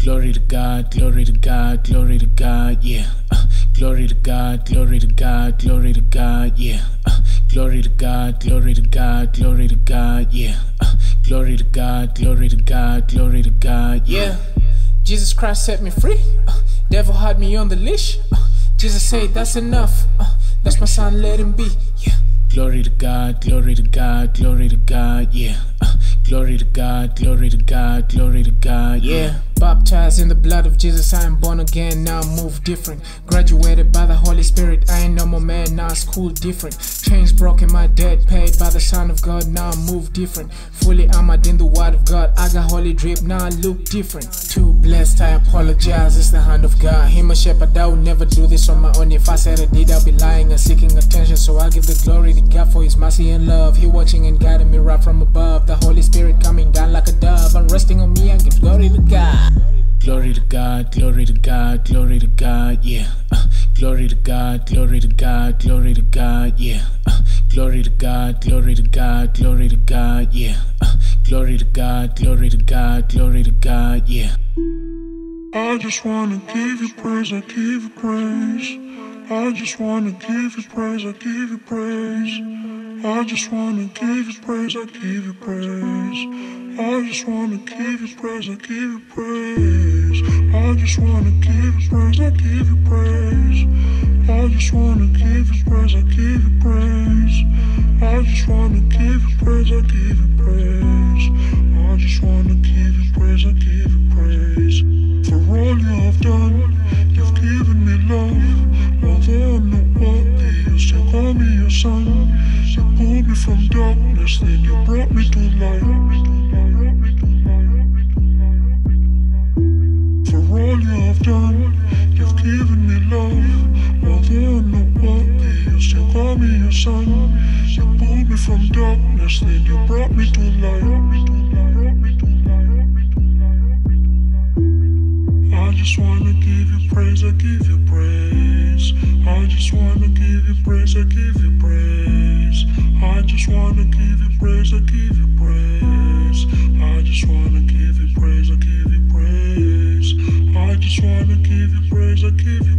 Glory to God, glory to God, glory to God, yeah. Glory to God, glory to God, glory to God, yeah. Glory to God, glory to God, glory to God, yeah. Glory to God, glory to God, glory to God, yeah. Jesus Christ set me free. Devil had me on the leash. Jesus said that's enough. That's my son, let him be, yeah. Glory to God, glory to God, glory to God, yeah. Glory to God, glory to God, glory to God, yeah. Baptized in the blood of Jesus, I am born again, now I move different. Graduated by the Holy Spirit, I ain't no more man, now school different. Chains broken, my debt paid by the Son of God, now I move different. Fully armored in the word of God, I got holy drip, now I look different. Too blessed, I apologize, it's the hand of God. Him a shepherd, I would never do this on my own. If I said I did, I'll be lying and seeking attention. So I give the glory to God for his mercy and love. He watching and guiding me right from above. The Holy Spirit coming down like a dove and resting on me, I give glory to God. Glory to God, glory to God, glory to God, yeah. Glory to God, glory to God, glory to God, yeah. Glory to God, glory to God, glory to God, yeah. Glory to God, glory to God, glory to God, yeah. I just wanna give you praise, I give you praise. I just wanna give you praise, I give you praise. I just wanna give you praise, I give you praise. I just wanna give you praise, I give you praise. I just wanna give you praise, I give you praise. I just wanna give you praise, I give you praise. I just wanna give you praise, I give you praise. I just wanna give you praise, I give you praise. For all you have done, you've given me love. Although I'm not worthy, you still call me your son. You pulled me from darkness, then you brought me to light. For all you have done, you've given me love. Although I'm not worthy, you still call me your son. You pulled me from darkness, then you brought me to light. I just wanna give you praise, I give you praise. I just wanna give you praise, I give you praise. I just wanna give you praise, I give you praise. I just wanna give you praise, I give you praise. I just wanna give you praise, I give you